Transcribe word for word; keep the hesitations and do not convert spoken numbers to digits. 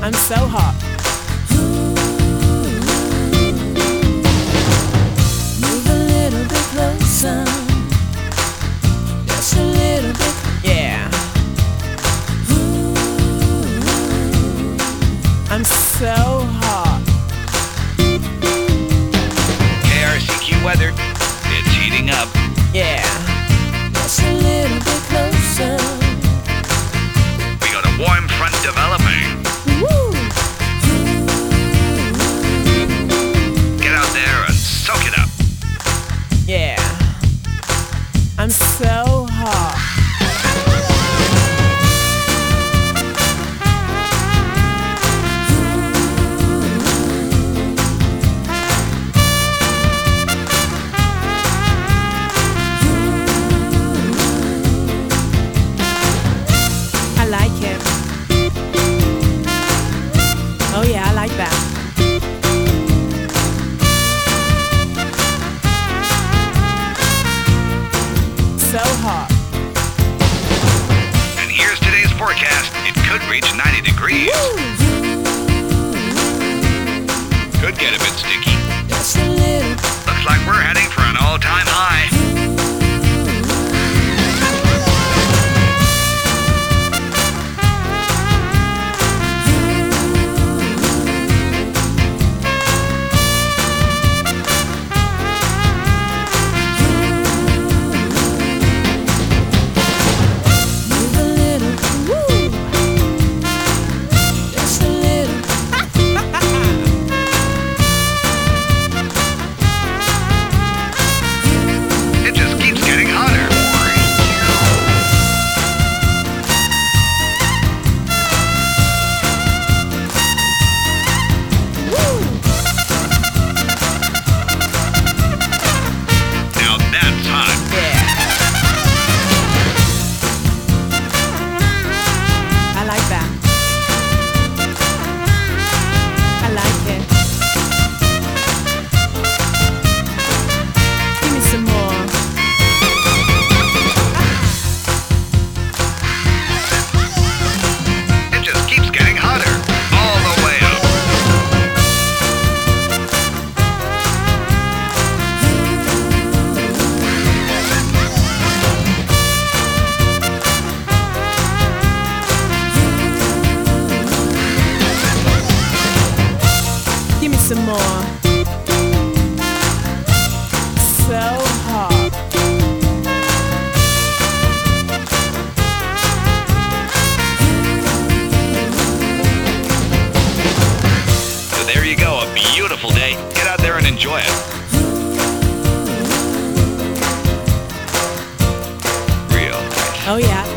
I'm so hot. Move a little bit closer, just a little bit. Yeah. I'm so hot. K R C Q weather. It's heating up. Yeah. Just a little bit closer. We got a warm front developing. Woo! Get out there and soak it up. Yeah. I'm so hot. I like it. Oh yeah, I like that. So hot. And here's today's forecast. It could reach ninety degrees. Could get a bit sticky. Just a little. Looks like we're heading for an all-time high. Move a little. Woo! Just a little. It just keeps getting hotter. Now that's hot. Yeah. I like that. I like it. Give me some more. It just keeps getting hotter. All the way up. Give me some more. So hot. So there you go, a beautiful day. Get out there and enjoy it. Real nice. Oh yeah.